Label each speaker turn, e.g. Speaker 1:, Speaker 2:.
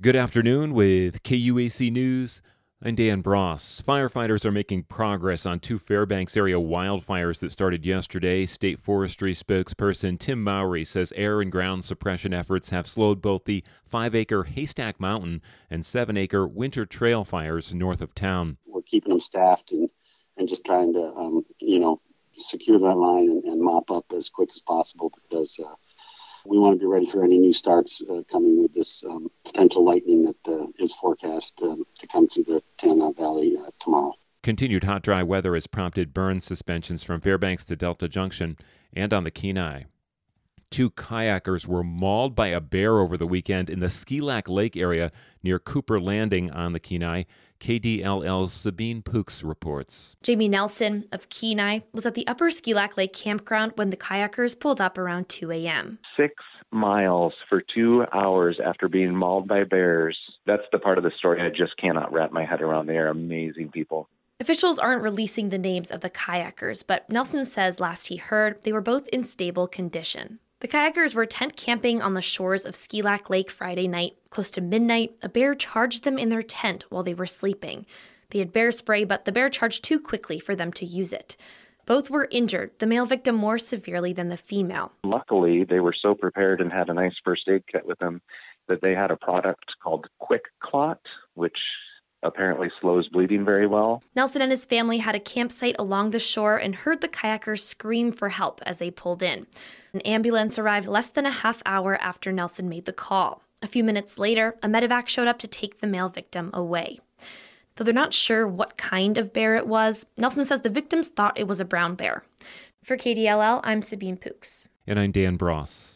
Speaker 1: Good afternoon with KUAC News. I'm Dan Bross. Firefighters are making progress on two Fairbanks area wildfires that started yesterday. State Forestry spokesperson Tim Mowry says air and ground suppression efforts have slowed both the 5-acre Haystack Mountain and 7-acre Winter Trail fires north of town.
Speaker 2: We're keeping them staffed and just trying to, secure that line and mop up as quick as possible because we want to be ready for any new starts coming with this potential lightning that is forecast to come through the Tanana Valley tomorrow.
Speaker 1: Continued hot, dry weather has prompted burn suspensions from Fairbanks to Delta Junction and on the Kenai. Two kayakers were mauled by a bear over the weekend in the Ski Lac Lake area near Cooper Landing on the Kenai. KDLL's Sabine Pooks reports.
Speaker 3: Jamie Nelson of Kenai was at the Upper Ski Lac Lake campground when the kayakers pulled up around 2 a.m.
Speaker 4: 6 miles for 2 hours after being mauled by bears. That's the part of the story I just cannot wrap my head around. They are amazing people.
Speaker 3: Officials aren't releasing the names of the kayakers, but Nelson says last he heard they were both in stable condition. The kayakers were tent camping on the shores of Ski Lac Lake Friday night. Close to midnight, a bear charged them in their tent while they were sleeping. They had bear spray, but the bear charged too quickly for them to use it. Both were injured, the male victim more severely than the female.
Speaker 4: Luckily, they were so prepared and had a nice first aid kit with them that they had a product called Quick Clot, which apparently slows bleeding very well.
Speaker 3: Nelson and his family had a campsite along the shore and heard the kayakers scream for help as they pulled in. An ambulance arrived less than a half hour after Nelson made the call. A few minutes later, a medevac showed up to take the male victim away. Though they're not sure what kind of bear it was, Nelson says the victims thought it was a brown bear. For KDLL, I'm Sabine Pooks.
Speaker 1: And I'm Dan Bross.